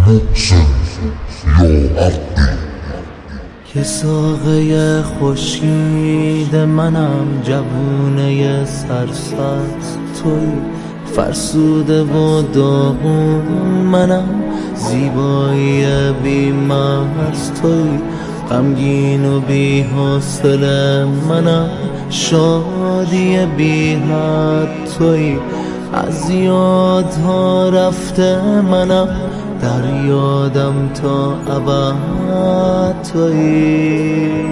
محسن یا عقی. که ساقه خورشید منم، جوونه سرسبز توی، فرسوده و داغون منم، زیبایی بی مرز توی، غمگین و بی حوصله منم، شادی بی حد توی، از یادها رفته منم، در یادم تا ابد تویی.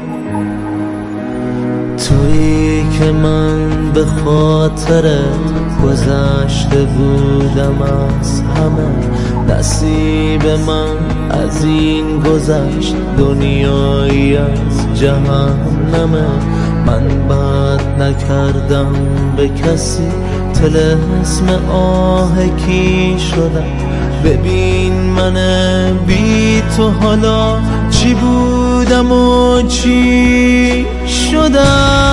تویی که من به خاطرت گذشته بودم از همه، نصیب من از این گذشت دنیایی از جهنمه. من بد نکردم به کسی، طلسم آه کی شدم، ببین من بی تو حالا چی بودم و چی شدم.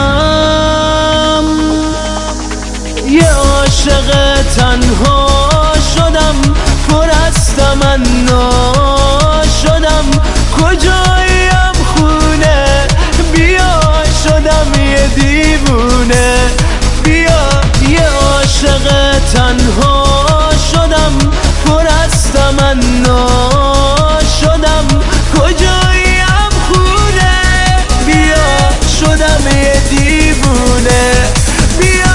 یه عاشق تنها شدم، پر از تمنا شدم، کجاییم خونه بیا، شدم یه دیوونه بیا. یه عاشق تنها شدم، پر از تمنا شدم، کجاییم خونه بیا، شدم یه دیوونه بیا.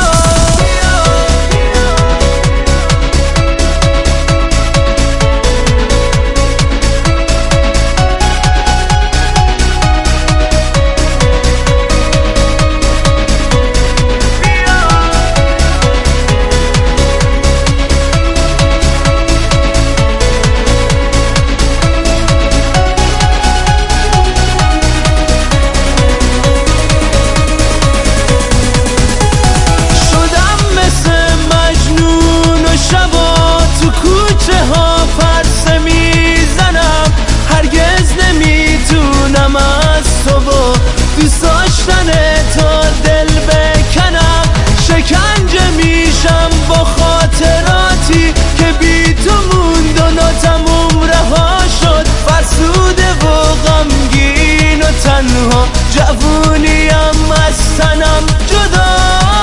دوست داشتن تا دل بکنم، شکنجه میشم با خاطراتی که بی تو موند و ناتموم رها شد، فرسوده و غمگین و تنها، جوونیم از تنم جدا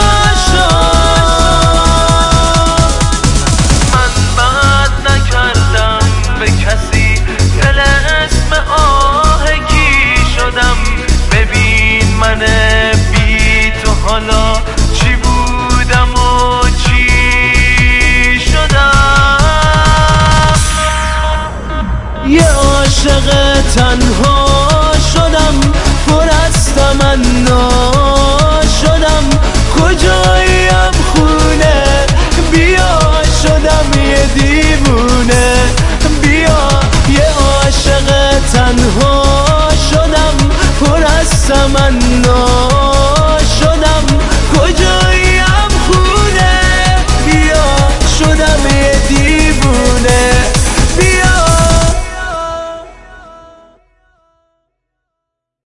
شد. من بد نکردم به کسی، طلسم آه کی شدم، من بی تو حالا چی بودم و چی شدم. یه عاشق تنها شدم، پر از تمنا شدم، کجاییم خونه بیا، شدم یه دیوونه بیا. یه عاشق تنها شدم، پر از تمنا